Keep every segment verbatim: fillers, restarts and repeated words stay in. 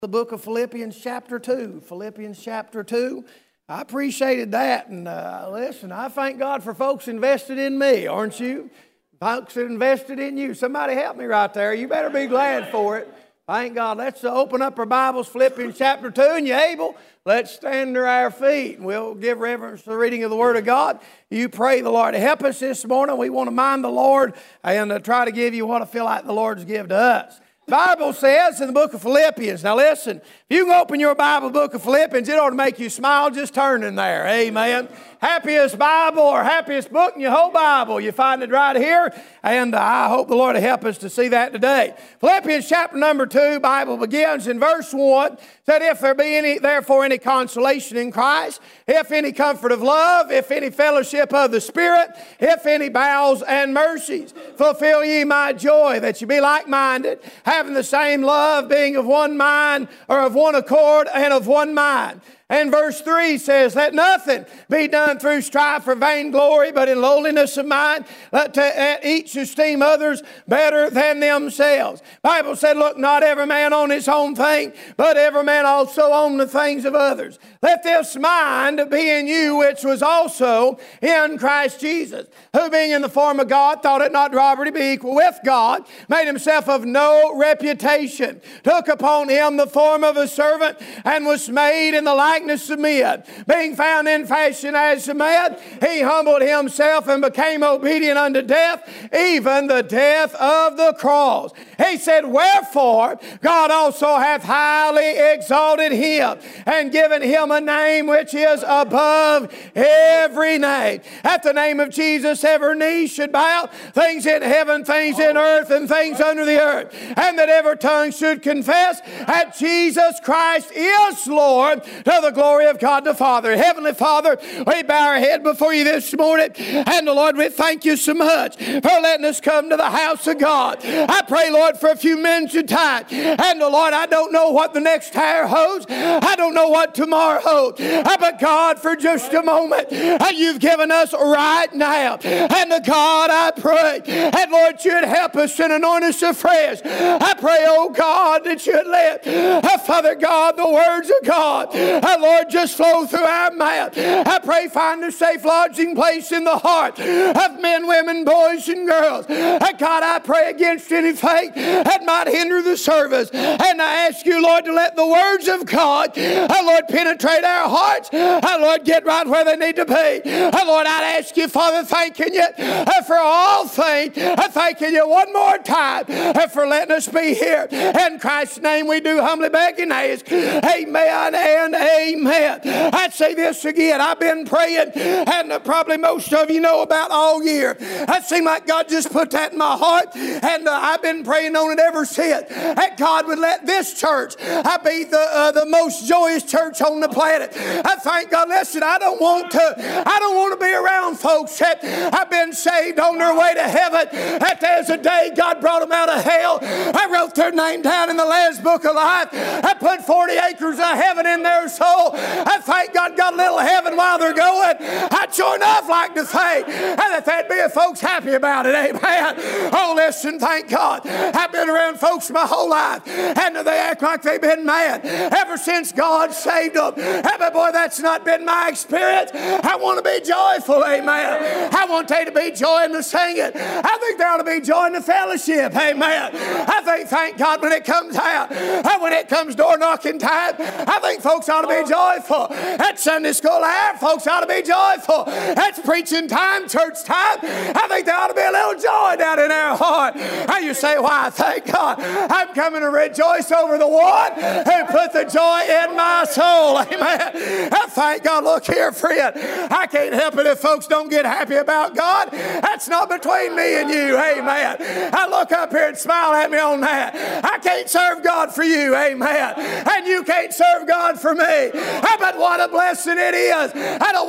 The book of Philippians chapter two. Philippians chapter two. I appreciated that. And uh, listen, I thank God for folks invested in me, aren't you? Folks that invested in you. Somebody help me right there. You better be glad for it. Thank God. Let's uh, open up our Bibles, Philippians chapter two. And you able? Let's stand to our feet. And we'll give reverence to the reading of the Word of God. You pray the Lord to help us this morning. We want to mind the Lord and uh, try to give you what I feel like the Lord's given to us. The Bible says in the book of Philippians, now listen, if you can open your Bible, book of Philippians, it ought to make you smile just turning there. Amen. Happiest Bible or happiest book in your whole Bible. You find it right here. And uh, I hope the Lord will help us to see that today. Philippians chapter number two, Bible begins in verse one. Said, if there be any, therefore any consolation in Christ, if any comfort of love, if any fellowship of the Spirit, if any bowels and mercies, fulfill ye my joy, that ye be like-minded, having the same love, being of one mind, or of one accord, and of one mind. And verse three says, let nothing be done through strife or vainglory, but in lowliness of mind, let to, each esteem others better than themselves. Bible said, look not every man on his own thing, but every man also on the things of others. Let this mind be in you, which was also in Christ Jesus, who being in the form of God, thought it not robbery to be equal with God, made himself of no reputation, took upon him the form of a servant, and was made in the likeness of men. Being found in fashion as a man, he humbled himself and became obedient unto death, even the death of the cross. He said, wherefore God also hath highly exalted him, and given him a name which is above every name. At the name of Jesus, every knee should bow, things in heaven, things in earth, and things under the earth. And that every tongue should confess that Jesus Christ is Lord, to the glory of God the Father. Heavenly Father, we bow our head before you this morning. And the Lord, we thank you so much for letting us come to the house of God. I pray, Lord, for a few minutes of time. And the Lord, I don't know what the next hour holds. I don't know what tomorrow holds. But God, for just a moment, you've given us right now. And the God, I pray, and Lord, you'd help us and anoint us afresh. I pray, oh God, that you'd let, uh, Father God, the words of God, uh, Lord, just flow through our mouth. I pray, find a safe lodging place in the heart of men, women, boys, and girls. Uh, God, I pray against anything that might hinder the service. And I ask you, Lord, to let the words of God, uh, Lord, penetrate our hearts. Uh, Lord, get right where they need to be. Uh, Lord, I'd ask you, Father, thanking you uh, for all things. Uh, thanking you one more time uh, for letting us be here. In Christ's name we do humbly beg and ask. Amen and amen. I'd say this again. I've been praying, and uh, probably most of you know about all year. It seemed like God just put that in my heart, and uh, I've been praying on it ever since. That God would let this church uh, be the uh, the most joyous church on the planet. I thank God. Listen, I don't want to. I don't want to be around folks that have been saved on their way to heaven. That there's a day God brought them out of hell. I wrote their name down in the Lamb's Book of Life. I put forty acres of heaven in their soul. I thank God got a little heaven while they're going. I'd sure enough like to think that there'd be folks happy about it. Amen. Oh, listen, thank God. I've been around folks my whole life, and they act like they've been mad ever since God saved them. But boy, that's not been my experience. I want to be joyful. Amen. I want they to be joy in the singing. I think there ought to be joy in the fellowship. Amen. I think, thank God, when it comes out, when it comes door knocking time, I think folks ought to be joyful. At Sunday school hour, folks ought to be joyful. That's preaching time, church time. I think there ought to be a little joy down in our heart. And you say, why? Thank God. I'm coming to rejoice over the one who put the joy in my soul. Amen. I thank God. Look here, friend. I can't help it if folks don't get happy about God. That's not between me and you. Amen. I look up here and smile at me on that. I can't serve God for you. Amen. And you can't serve God for me. But what a blessing it is. And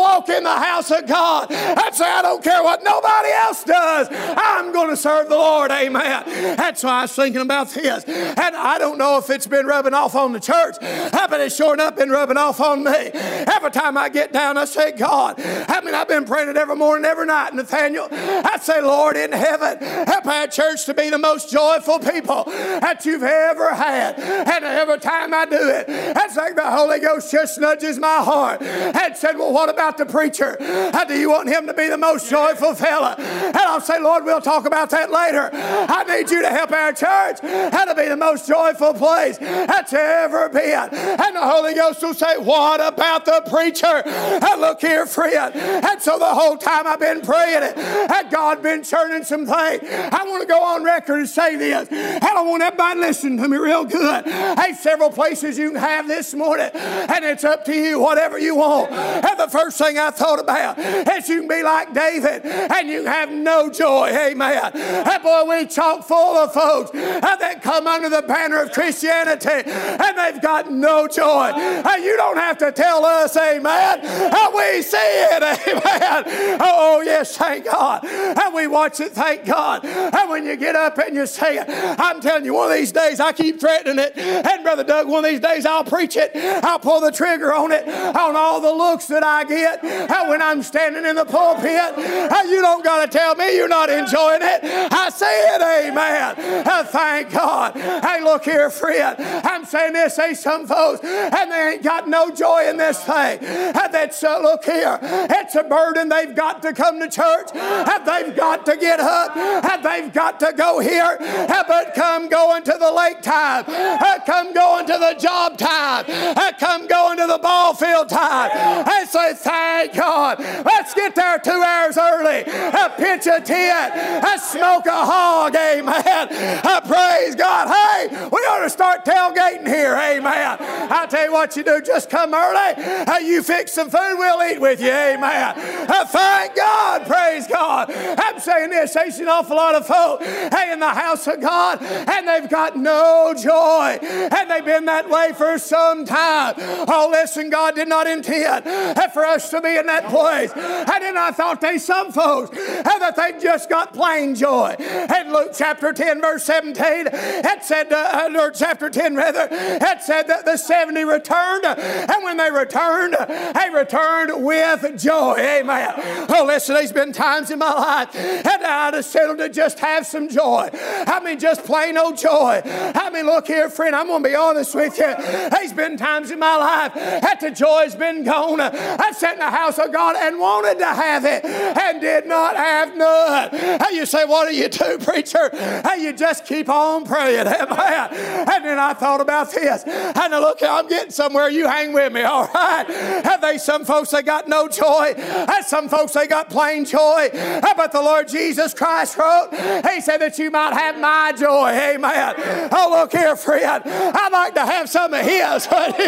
walk in the house of God and say, I don't care what nobody else does. I'm going to serve the Lord. Amen. That's why I was thinking about this. And I don't know if it's been rubbing off on the church, but it's sure enough been rubbing off on me. Every time I get down, I say, God, I mean, I've been praying it every morning, every night, Nathaniel. I say, Lord in heaven, help our church to be the most joyful people that you've ever had. And every time I do it, it's like the Holy Ghost just nudges my heart and said, well, what about the preacher? How do you want him to be the most joyful fella? And I'll say, Lord, we'll talk about that later. I need you to help our church how to be the most joyful place that's ever been. And the Holy Ghost will say, what about the preacher? And look here, friend. And so the whole time I've been praying it, and God been churning some things. I want to go on record and say this, and I want everybody listening to me real good. Hey, several places you can have this morning, and it's up to you, whatever you want. And the first thing I thought about is you can be like David, and you have no joy. Amen. And boy, we chock full of folks that come under the banner of Christianity, and they've got no joy. And you don't have to tell us, amen. And we see it, amen. Oh, yes, thank God. And we watch it, thank God. And when you get up and you say it, I'm telling you, one of these days I keep threatening it. And Brother Doug, one of these days I'll preach it. I'll pull the trigger on it, on all the looks that I get. And when I'm standing in the pulpit, you don't got to tell me you're not enjoying it. I say it, amen. Uh, thank God. Hey, look here, friend. I'm saying this, say some folks, and they ain't got no joy in this thing. And that's, uh, look here, it's a burden. They've got to come to church. And they've got to get up. And they've got to go here. Uh, but come going to the lake time. Uh, come going to the job time. Uh, come going to the ball field time. And say, thank God. Let's get there two hours early. Uh, pitch a tent. Uh, smoke a hog. Amen. Uh, praise God. Hey, we ought to start tailgating here. Amen. I'll tell you what you do. Just come early. Uh, you fix some food. We'll eat with you. Amen. Uh, thank God. Praise God. I'm saying this. There's an awful lot of folk, hey, in the house of God, and they've got no joy. And they've been that way for some time. Oh, listen, God did not intend for us to be in that place. And then I thought they some folks, and that they just got plain joy. And Luke chapter ten, verse seventeen, it said, uh, or chapter ten rather, it said that the seventy returned, and when they returned, they returned with joy. Amen. Oh, listen, there's been times in my life, and I'd have settled to just have some joy. I mean, just plain old joy. I mean, look here, friend, I'm going to be honest with you. There's been times in my life that the joy's been gone. I sat in the house of God and wanted to have it, and did not have none. And you say, what do you do, preacher? And you just keep on praying. Amen. And then I thought about this. And look, I'm getting somewhere. You hang with me, all right? Have they some folks that got no joy? And some folks they got plain joy. But the Lord Jesus Christ wrote, he said that you might have my joy. Amen. Oh, look here, friend. I'd like to have some of his.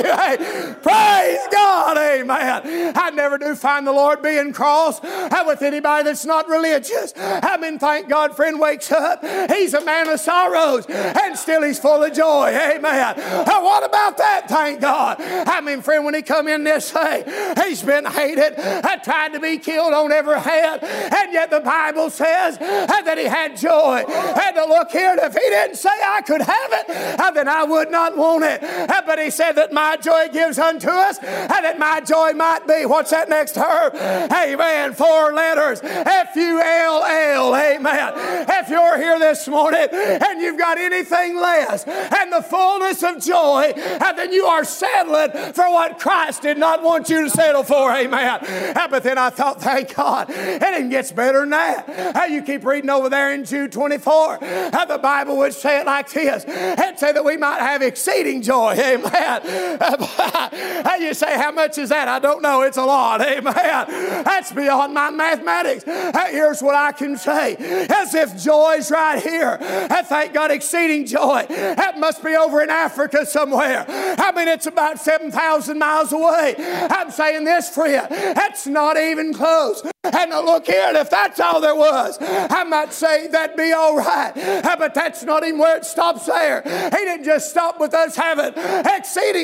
Praise God. Amen. I never do find the Lord being cross with anybody that's not religious. I mean, thank God, friend wakes up. He's a man of sorrows, and still he's full of joy. Amen. What about that? Thank God. I mean, friend, when he come in this way, he's been hated, tried to be killed on every hand, and yet the Bible says that he had joy. And to look here, and if he didn't say I could have it, then I would not want it. But he said that my joy gives unto us, and that my joy might be, what's that next herb? Amen. Four letters. F U L L. Amen. If you're here this morning and you've got anything less and the fullness of joy, then you are settling for what Christ did not want you to settle for. Amen. But then I thought, thank God, it even gets better than that. You keep reading over there in Jude twenty-four. The Bible would say it like this. It'd say that we might have exceeding joy. Amen. You say, how much is that? I don't know. It's a lot. Amen. That's beyond my mathematics. Here's what I can say. As if joy's right here. Thank God, exceeding joy. That must be over in Africa somewhere. I mean, it's about seven thousand miles away. I'm saying this, friend. That's not even close. And look here, and if that's all there was, I might say that'd be all right. But that's not even where it stops there. He didn't just stop with us having exceeding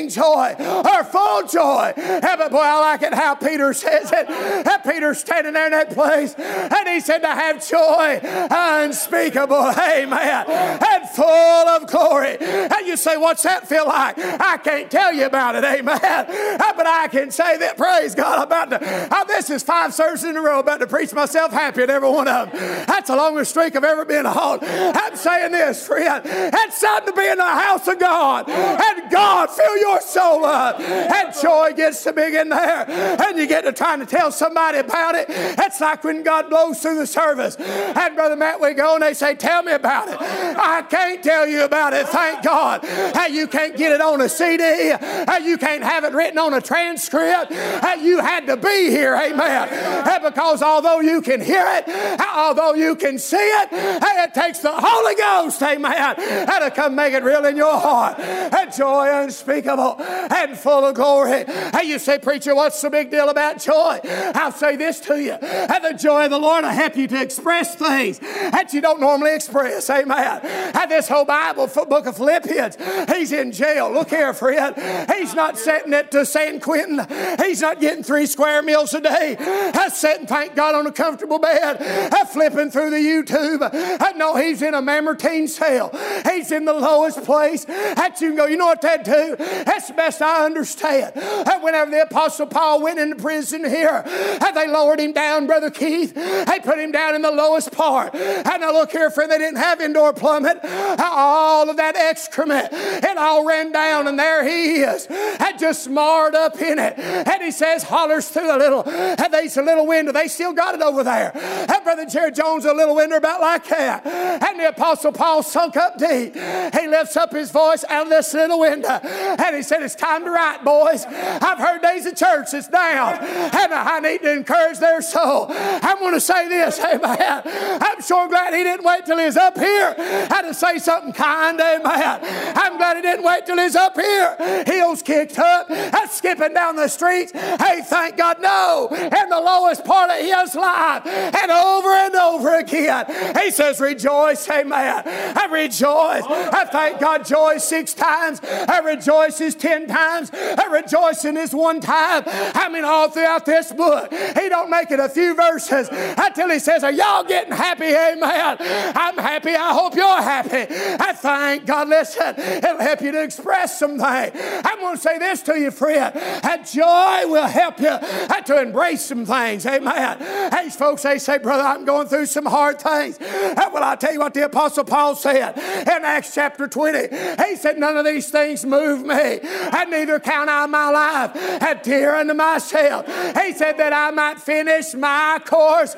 exceeding joy or full joy. Yeah, but boy, I like it how Peter says it. And Peter's standing there in that place, and he said to have joy unspeakable, amen, and full of glory. And you say, what's that feel like? I can't tell you about it, amen. But I can say that, praise God, I'm about to, oh, this is five services in a row, about to preach myself happy at every one of them. That's the longest streak I've ever been on. I'm saying this, friend, it's something to be in the house of God, and God fill your soul up, and joy gets to big in there, and you get to trying to tell somebody about it. It's like when God blows through the service, and Brother Matt, we go and they say, tell me about it. I can't tell you about it, thank God. Hey, you can't get it on a C D. Hey, you can't have it written on a transcript. Hey, you had to be here, amen. Hey, because although you can hear it, although you can see it, hey, it takes the Holy Ghost, amen, and to come make it real in your heart. And joy unspeakable and full of glory. Hey, you say, preacher, what's the big deal about joy? I'll say this to you. And the joy of the Lord will help you to express things that you don't normally express, amen. And this whole Bible book of Philippians, he's in jail. Look here, friend. He's not sitting at uh, San Quentin. He's not getting three square meals a day. He's sitting, thank God, on a comfortable bed, uh, flipping through the YouTube. Uh, no, he's in a Mamertine cell. He's in the lowest place that you can go. You know what that do? That's the best I understand. Uh, whenever the Apostle Paul went into prison here, uh, they lowered him down, Brother Keith. They put him down in the lowest part. And now look here, friend, they didn't have indoor plumbing. Uh, all of that excrement, it all ran down, and there he is, and just marred up in it. And he says, hollers through a little, and there's a little window. They still got it over there. And Brother Jerry Jones, a little window about like that. And the Apostle Paul sunk up deep. He lifts up his voice out of this little window, and he said, it's time to write, boys. I've heard days of church is down, and I need to encourage their soul. I'm going to say this, amen. I'm sure glad he didn't wait till he's up here and to say something kind, amen. I'm glad he didn't wait till he's up here, heels kicked up, and skipping down the streets. Hey, thank God, no. In the lowest part of his life, and over and over again, he says, rejoice, amen. I rejoice. I thank God, joy six times. I rejoice is ten times. I rejoice in this one time. I mean, all throughout this book, he don't make it a few verses until he says, are y'all getting happy, amen? I'm happy. I hope you're happy. I thank God. Listen, it'll help you to express something. I'm going to say this to you, friend. That joy will help you to embrace some things, amen. Hey, folks, they say, brother, I'm going through some hard things. Well, I'll tell you what the Apostle Paul said in Acts chapter twenty. He said, none of these things move me, and neither count I my life a tear unto myself. He said that I might finish my course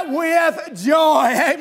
with joy,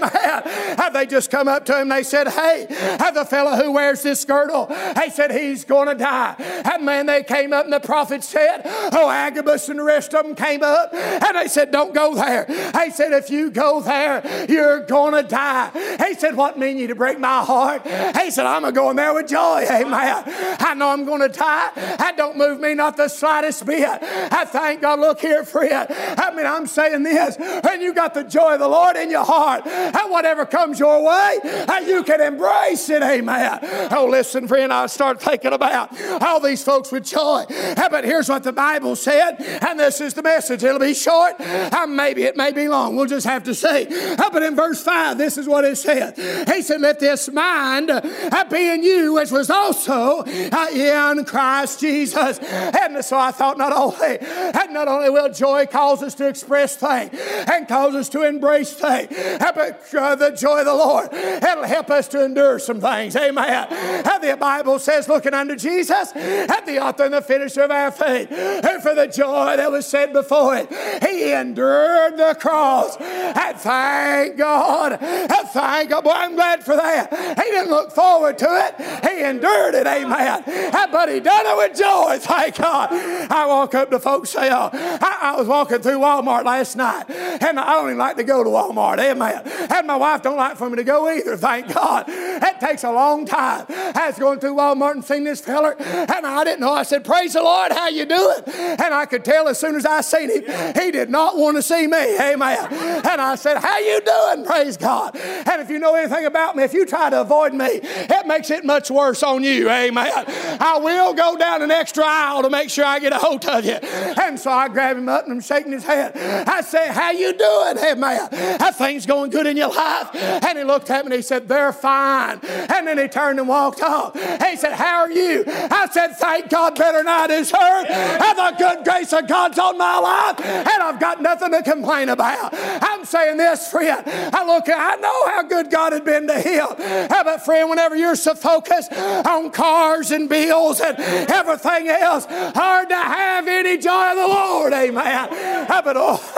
amen. Have they just come up to him, they said, hey, have the fellow who wears this girdle, they said he's going to die. And man, they came up, and the prophet said, oh, Agabus and the rest of them came up, and they said, don't go there. He said, if you go there, you're going to die. He said, what mean you to break my heart? He said, I'm going to go in there with joy, amen. I know I'm going to die. That don't move me not the slightest bit. I thank God. Look here, friend. I mean, I'm saying this, and you got the joy of the Lord in your heart, and whatever comes your way, you can embrace it, amen. Oh, listen, friend, I start thinking about all these folks with joy. But here's what the Bible said, and this is the message. It'll be short, uh, maybe it may be long. We'll just have to see. Uh, but in verse five, this is what it said. He said, let this mind uh, be in you, which was also uh, in Christ Jesus. And so I thought, not only, and not only will joy cause us to express things and cause us to embrace things, uh, but uh, the joy of the Lord, it'll help us to endure some things. Amen. And the Bible says, looking unto Jesus, at the author and the finisher of our faith, and for the joy that was set before it, he endured the cross. And thank God. And thank God. Boy, I'm glad for that. He didn't look forward to it. He endured it. Amen. But he done it with joy. Thank God. I walk up to folks say, oh, I, I was walking through Walmart last night, and I don't even like to go to Walmart. Amen. And my wife don't like for me to go either. Thank God. It takes a long time. I was going through Walmart and seen this feller, and I didn't know. I said, praise the Lord, how you doing? And I could tell as soon as I seen him, he did not want to see me. Amen. And I said, how you doing? Praise God. And if you know anything about me, if you try to avoid me, it makes it much worse on you. Amen. I will go down an extra aisle to make sure I get a hold of you. And so I grabbed him up and I'm shaking his hand. I said, how you doing? Amen. That thing's going good in your life? And he looked at me and he said, they're fine. And then he turned and walked off. He said, how are you? I said, thank God better than I deserve. And the good grace of God's on my life. And I've got nothing to complain about. I'm saying this, friend. I look, I know how good God had been to him. But friend, whenever you're so focused on cars and bills and everything else, hard to have any joy of the Lord. Amen. But oh,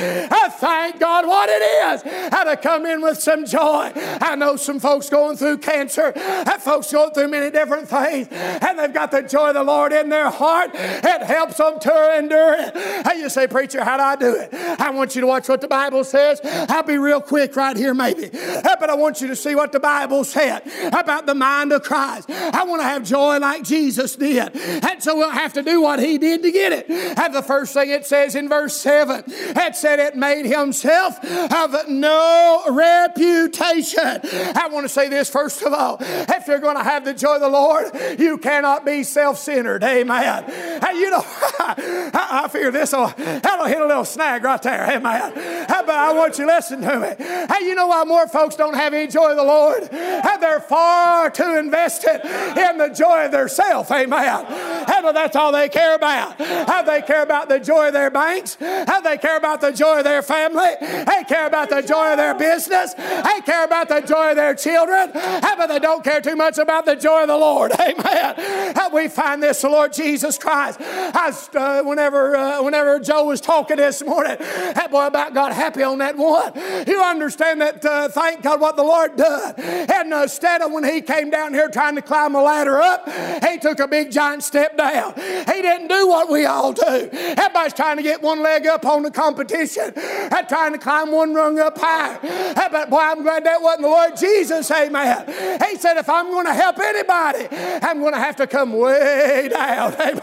I thank God what it is. How to come in with some joy. I know some folks going through cancer. That folks going through many different things. And they've got the joy of the Lord in their heart. It helps them to endure it. Hey, you say, preacher, how do I do it? I want you to watch what the Bible says. I'll be real quick right here maybe. But I want you to see what the Bible said about the mind of Christ. I want to have joy like Jesus did. And so we'll have to do what he did to get it. And the first thing it says in verse seven, it said it made himself of no reputation. I want to say this first of all. If you're going to have the joy of the Lord, you cannot be self-centered. Amen. Hey, you know, I, I figure this will, that'll hit a little snag right there. Amen. But I want you to listen to me. Hey, you know why more folks don't have any joy of the Lord? Hey, they're far too invested in the joy of their self. Amen. Hey, but that's all they care about. How they care about the joy of their banks. How they care about the joy of their family. They care about the joy of their business. They care about the joy of their children. Hey, but they don't care too much about the joy of the Lord. Amen. How we find this, the Lord Jesus Christ. I, uh, whenever, uh, whenever Joe was talking this morning, that boy about got happy on that one. You understand that, uh, thank God what the Lord done. And uh, instead of when he came down here trying to climb a ladder up, he took a big giant step down. He didn't do what we all do. Everybody's trying to get one leg up on the competition and trying to climb one rung up higher. But boy, I'm glad that wasn't the Lord Jesus. Amen. He said, if I'm going to help anybody, I'm going to have to come way down. Amen.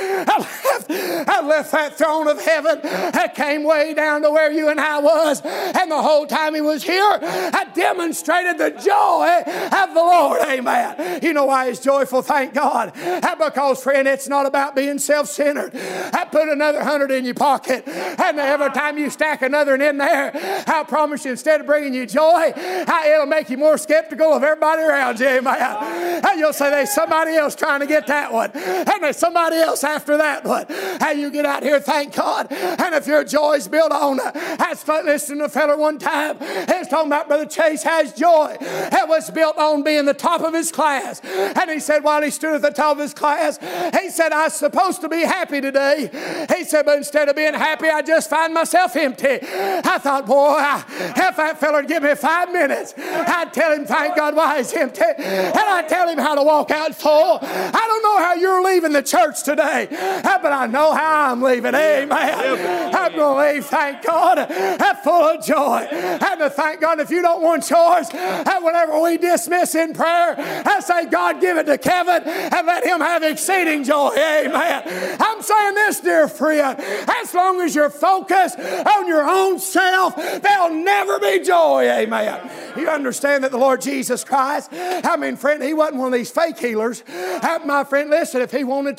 I left, I left that throne of heaven. I came way down to where you and I was. And the whole time he was here, I demonstrated the joy of the Lord. Amen. You know why he's joyful? Thank God. Because, friend, it's not about being self-centered. I put another hundred in your pocket. And every time you stack another in there, I promise you, instead of bringing you joy, it'll make you more skeptical of everybody around you. Amen. And you'll say, there's somebody else trying to get that one. And there's somebody else after that one. How you get out here, thank God. And if your joy's built on, I was listening to a fellow one time. He was talking about Brother Chase has joy. It was built on being the top of his class. And he said while he stood at the top of his class, he said, I was supposed to be happy today. He said, but instead of being happy, I just find myself empty. I thought, boy, if that fella would give me five minutes, I'd tell him, thank God, why he's empty. And I'd tell him how to walk out full. I don't know how you're leaving the church today, but I know how I'm leaving. Amen. I'm going to leave, thank God, full of joy. And to thank God, if you don't want yours, whenever we dismiss in prayer, I say, God, give it to Kevin and let him have exceeding joy. Amen. I'm saying this, dear friend, as long as you're focused on your own self, there'll never be joy. Amen. You understand that the Lord Jesus Christ, I mean, friend, he wasn't one of these fake healers. My friend, listen, if he wanted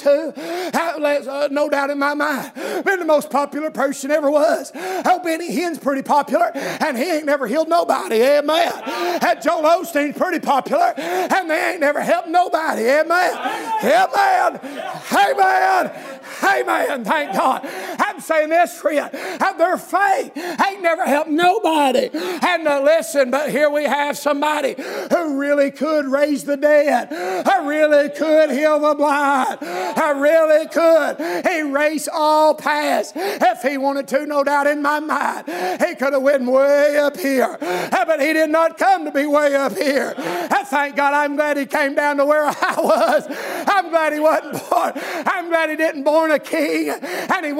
to, no doubt in my mind, been the most popular person ever was. Oh, Benny Hinn's pretty popular, and he ain't never healed nobody. Amen. And Joel Osteen's pretty popular, and they ain't never helped nobody. Amen. Amen. Amen. Amen. Thank God. I'm saying this, friend. Their faith ain't never helped nobody. And uh, listen, but here we have somebody who really could raise the dead. I really could heal the blind. I really could erase all past. If he wanted to, no doubt in my mind, he could have went way up here. But he did not come to be way up here. I thank God, I'm glad he came down to where I was. I'm glad he wasn't born. I'm glad he didn't born a king, and he wasn't famous.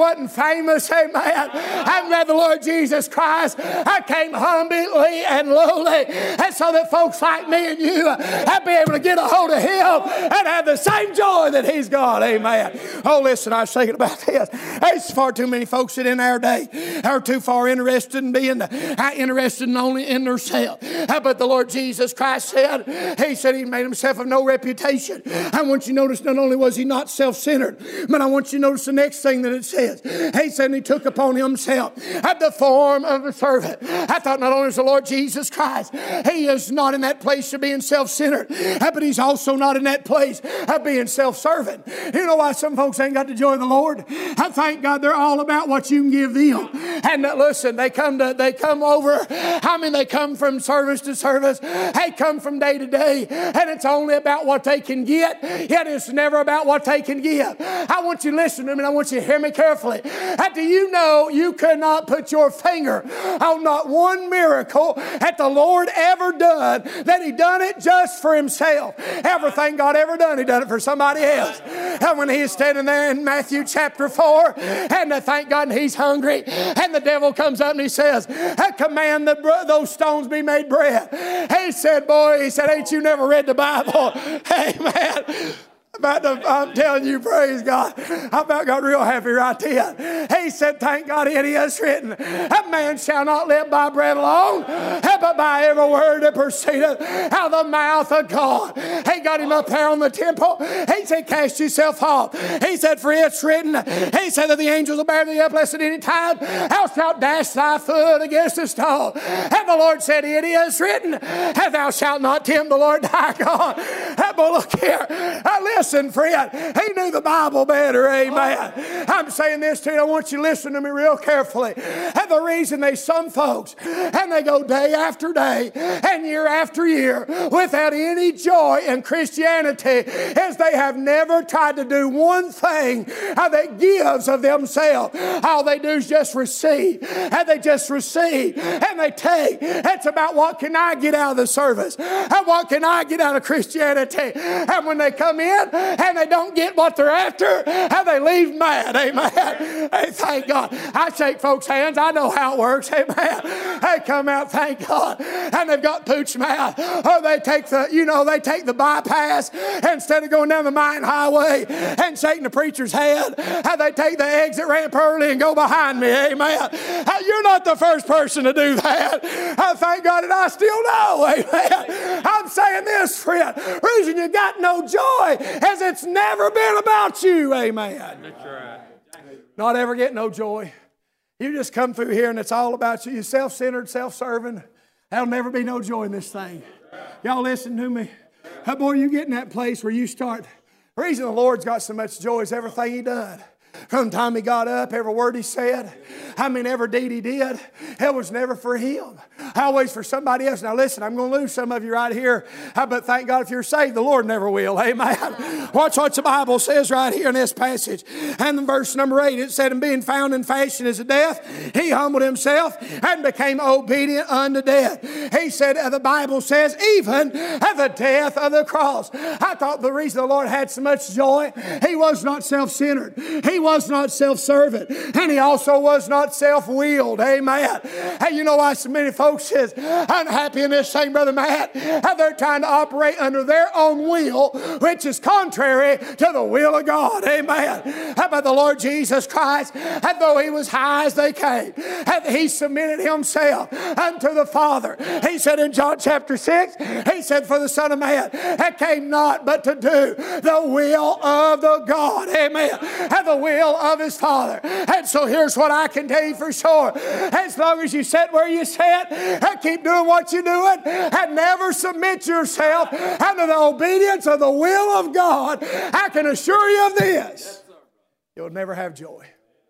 Amos, amen. I'm glad the Lord Jesus Christ I came humbly and lowly, and so that folks like me and you have be able to get a hold of Him and have the same joy that He's got, amen. Oh, listen, I was thinking about this. There's far too many folks that in our day are too far interested in being uh, interested in only in themselves. Uh, but the Lord Jesus Christ said, He said He made Himself of no reputation. I want you to notice not only was He not self-centered, but I want you to notice the next thing that it says. He said He took upon Himself uh, the form of a servant. I thought not only is the Lord Jesus Christ, He is not in that place of being self-centered, uh, but He's also not in that place of being self-serving. You know why some folks ain't got the joy of the Lord? I thank God they're all about what you can give them. And uh, listen, they come to they come over. I mean, they come from service to service. They come from day to day, and it's only about what they can get. Yet it's never about what they can give. I want you to listen to me, and I want you to hear me carefully. Uh, do you know you could not put your finger on not one miracle that the Lord ever done, that He done it just for Himself? Everything God ever done, He done it for somebody else. And when He is standing there in Matthew chapter four, and uh, thank God and He's hungry, and the devil comes up and he says, I command that br- those stones be made bread. He said, boy, he said, ain't you never read the Bible? Hey, man. About to, I'm telling you, praise God. I about got real happy right then. He said, thank God it is written, a man shall not live by bread alone, but by every word that proceedeth out of the mouth of God. He got him up there on the temple. He said, cast yourself off. He said, for it's written. He said that the angels will bear thee up lest at any time thou shalt dash thy foot against a stone. And the Lord said, it is written, and thou shalt not tempt the Lord thy God. But look here. Listen. Listen, friend, he knew the Bible better, amen. I'm saying this to you, I want you to listen to me real carefully. And the reason they, some folks, and they go day after day and year after year without any joy in Christianity is they have never tried to do one thing that gives of themselves. All they do is just receive, and they just receive, and they take. It's about what can I get out of the service, and what can I get out of Christianity. And when they come in, and they don't get what they're after, and they leave mad, amen. Hey, thank God. I shake folks' hands. I know how it works, amen. They come out, thank God, and they've got pooch mouth. Or they take the, you know, they take the bypass instead of going down the main highway and shaking the preacher's head, and they take the exit ramp early and go behind me, amen. You're not the first person to do that. I thank God that I still know, amen. I'm saying this, friend. Reason you got no joy as it's never been about you, amen. That's right. Not ever get no joy. You just come through here and it's all about you. You're self-centered, self-serving. There'll never be no joy in this thing. Y'all listen to me. How boy, you get in that place where you start. The reason the Lord's got so much joy is everything He done. From the time He got up, every word He said, I mean, every deed He did, it was never for Him. Always for somebody else. Now listen, I'm going to lose some of you right here. But thank God if you're saved, the Lord never will. Amen. Watch what the Bible says right here in this passage. And in verse number eight, it said, and being found in fashion as a death, He humbled Himself and became obedient unto death. He said, the Bible says, even at the death of the cross. I thought the reason the Lord had so much joy, He was not self-centered. He was not self-serving, and He also was not self-willed. Amen. Hey, you know why so many folks is unhappy in this thing, Brother Matt? How they're trying to operate under their own will, which is contrary to the will of God. Amen. How about the Lord Jesus Christ? And though He was high as they came, and He submitted Himself unto the Father. He said in John chapter six, He said, for the Son of Man that came not but to do the will of the God. Amen. And the will of His Father. And so here's what I can tell you for sure. As long as you sit where you sit and keep doing what you're doing and never submit yourself under the obedience of the will of God, I can assure you of this. You'll never have joy.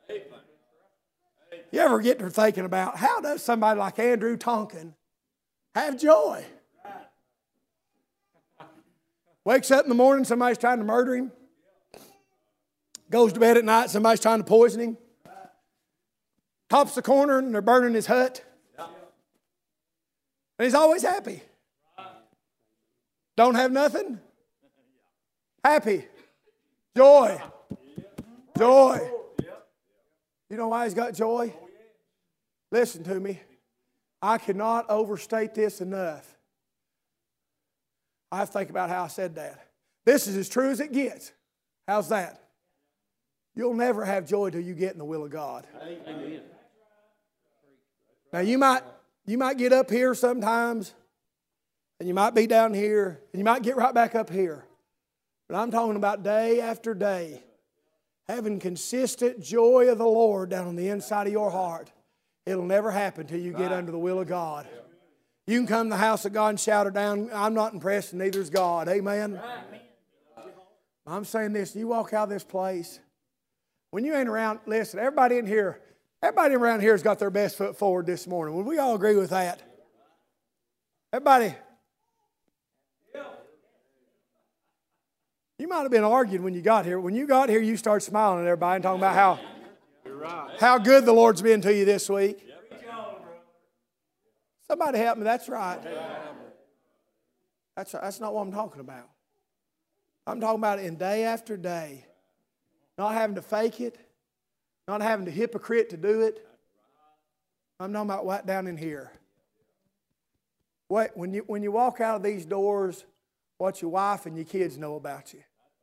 You ever get to thinking about how does somebody like Andrew Tonkin have joy? Wakes up in the morning, somebody's trying to murder him. Goes to bed at night, somebody's trying to poison him. Tops the corner and they're burning his hut. And he's always happy. Don't have nothing? Happy. Joy. Joy. You know why he's got joy? Listen to me. I cannot overstate this enough. I have to think about how I said that. This is as true as it gets. How's that? You'll never have joy till you get in the will of God. Amen. Now you might, you might get up here sometimes, and you might be down here, and you might get right back up here. But I'm talking about day after day, having consistent joy of the Lord down on the inside of your heart. It'll never happen till you get under the will of God. You can come to the house of God and shout it down. I'm not impressed, and neither is God. Amen. I'm saying this, you walk out of this place, when you ain't around, listen, everybody in here, everybody around here has got their best foot forward this morning. Would we all agree with that? Everybody. You might have been arguing when you got here. When you got here, you start smiling at everybody and talking about how, how good the Lord's been to you this week. Somebody help me. That's right. That's, that's not what I'm talking about. I'm talking about it in day after day. Not having to fake it. Not having to hypocrite to do it. I'm talking about right down in here. Wait, when you, when you walk out of these doors, what your wife and your kids know about you.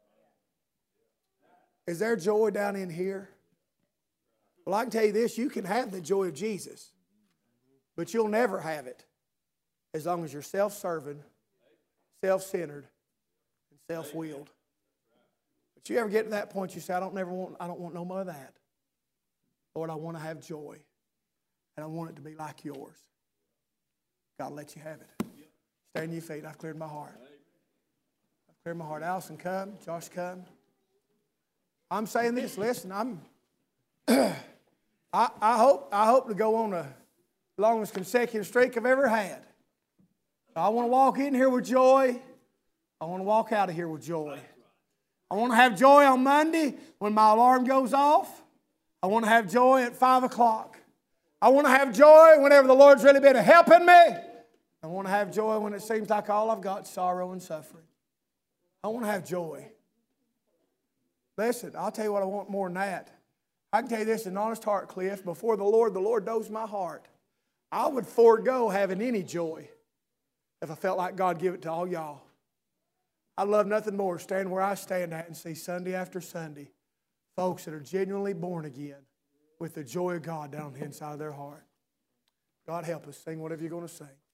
Is there joy down in here? Well, I can tell you this, you can have the joy of Jesus, but you'll never have it as long as you're self-serving, self-centered, and self-willed. But you ever get to that point, you say, I don't never want, I don't want no more of that. Lord, I want to have joy, and I want it to be like yours. God will let you have it. Stay on your feet. I've cleared my heart. I've cleared my heart. Allison, come. Josh, come. I'm saying this. Listen, I'm. I, I hope I hope to go on the longest consecutive streak I've ever had. I want to walk in here with joy. I want to walk out of here with joy. I want to have joy on Monday when my alarm goes off. I want to have joy at five o'clock. I want to have joy whenever the Lord's really been helping me. I want to have joy when it seems like all I've got is sorrow and suffering. I want to have joy. Listen, I'll tell you what I want more than that. I can tell you this in honest heart, Cliff. Before the Lord, the Lord knows my heart. I would forego having any joy if I felt like God give it to all y'all. I'd love nothing more to stand where I stand at and see Sunday after Sunday folks that are genuinely born again with the joy of God down on the inside of their heart. God help us. Sing whatever you're going to sing.